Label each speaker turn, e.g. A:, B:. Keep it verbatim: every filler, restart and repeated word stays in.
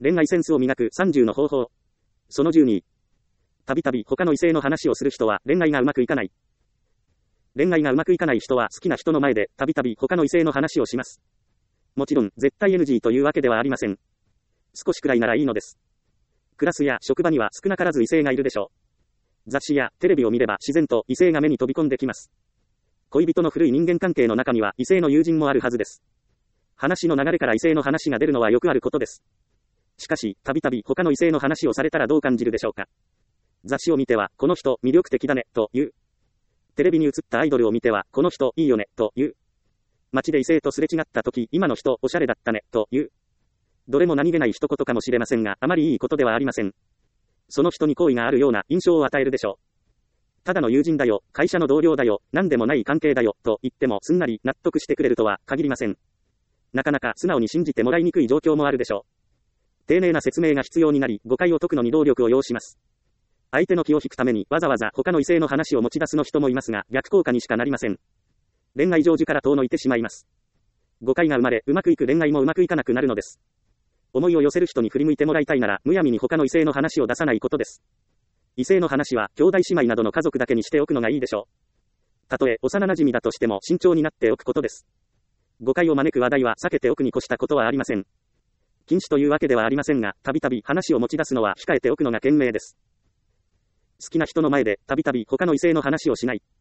A: 恋愛センスを磨くさんじゅうの方法。そのじゅうに。たびたび他の異性の話をする人は恋愛がうまくいかない。恋愛がうまくいかない人は好きな人の前でたびたび他の異性の話をします。もちろん絶対 エヌジー というわけではありません。少しくらいならいいのです。クラスや職場には少なからず異性がいるでしょう。雑誌やテレビを見れば自然と異性が目に飛び込んできます。恋人の古い人間関係の中には異性の友人もあるはずです。話の流れから異性の話が出るのはよくあることです。しかし、たびたび他の異性の話をされたらどう感じるでしょうか。雑誌を見ては、この人魅力的だね、という。テレビに映ったアイドルを見ては、この人いいよね、という。街で異性とすれ違った時、今の人おしゃれだったね、という。どれも何気ない一言かもしれませんが、あまりいいことではありません。その人に好意があるような印象を与えるでしょう。ただの友人だよ、会社の同僚だよ、何でもない関係だよ、と言ってもすんなり納得してくれるとは限りません。なかなか素直に信じてもらいにくい状況もあるでしょう。丁寧な説明が必要になり、誤解を解くのに労力を要します。相手の気を引くためにわざわざ他の異性の話を持ち出すの人もいますが、逆効果にしかなりません。恋愛成就から遠のいてしまいます。誤解が生まれ、うまくいく恋愛もうまくいかなくなるのです。思いを寄せる人に振り向いてもらいたいなら、むやみに他の異性の話を出さないことです。異性の話は、兄弟姉妹などの家族だけにしておくのがいいでしょう。たとえ幼馴染だとしても慎重になっておくことです。誤解を招く話題は避けておくに越したことはありません。禁止というわけではありませんが、たびたび話を持ち出すのは控えておくのが賢明です。好きな人の前でたびたび他の異性の話をしない。